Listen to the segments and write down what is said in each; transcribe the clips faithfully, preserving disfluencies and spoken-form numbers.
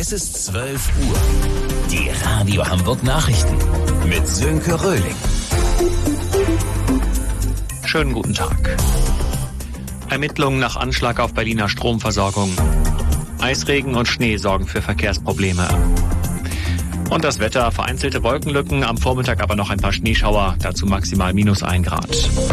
Es ist zwölf Uhr. Die Radio Hamburg Nachrichten mit Sönke Röhling. Schönen guten Tag. Ermittlungen nach Anschlag auf Berliner Stromversorgung. Eisregen und Schnee sorgen für Verkehrsprobleme. Und das Wetter, vereinzelte Wolkenlücken, am Vormittag aber noch ein paar Schneeschauer, dazu maximal minus ein Grad.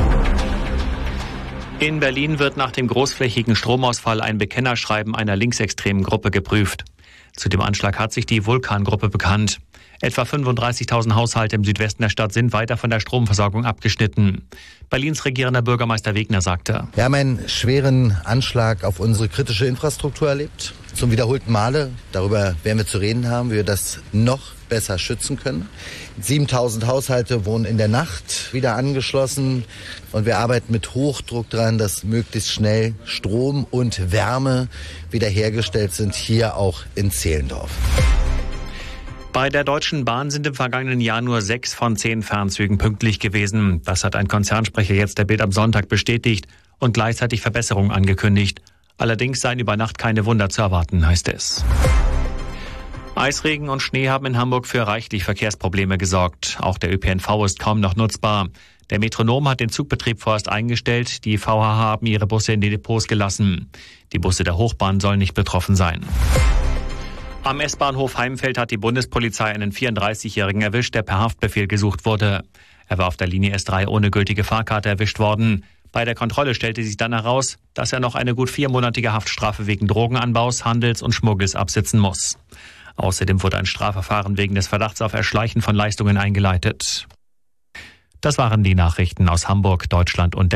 In Berlin wird nach dem großflächigen Stromausfall ein Bekennerschreiben einer linksextremen Gruppe geprüft. Zu dem Anschlag hat sich die Vulkan-Gruppe bekannt. Etwa fünfunddreißigtausend Haushalte im Südwesten der Stadt sind weiter von der Stromversorgung abgeschnitten. Berlins regierender Bürgermeister Wegner sagte: Wir haben einen schweren Anschlag auf unsere kritische Infrastruktur erlebt. Zum wiederholten Male. Darüber werden wir zu reden haben, wie wir das noch besser schützen können. siebentausend Haushalte wurden in der Nacht wieder angeschlossen. Und wir arbeiten mit Hochdruck daran, dass möglichst schnell Strom und Wärme wiederhergestellt sind, hier auch in Zehlendorf. Bei der Deutschen Bahn sind im vergangenen Jahr nur sechs von zehn Fernzügen pünktlich gewesen. Das hat ein Konzernsprecher jetzt der Bild am Sonntag bestätigt und gleichzeitig Verbesserungen angekündigt. Allerdings seien über Nacht keine Wunder zu erwarten, heißt es. Eisregen und Schnee haben in Hamburg für reichlich Verkehrsprobleme gesorgt. Auch der Ö P N V ist kaum noch nutzbar. Der Metronom hat den Zugbetrieb vorerst eingestellt. Die V H H haben ihre Busse in die Depots gelassen. Die Busse der Hochbahn sollen nicht betroffen sein. Am S-Bahnhof Heimfeld hat die Bundespolizei einen vierunddreißigjährigen erwischt, der per Haftbefehl gesucht wurde. Er war auf der Linie S drei ohne gültige Fahrkarte erwischt worden. Bei der Kontrolle stellte sich dann heraus, dass er noch eine gut viermonatige Haftstrafe wegen Drogenanbaus, Handels und Schmuggels absitzen muss. Außerdem wurde ein Strafverfahren wegen des Verdachts auf Erschleichen von Leistungen eingeleitet. Das waren die Nachrichten aus Hamburg, Deutschland und der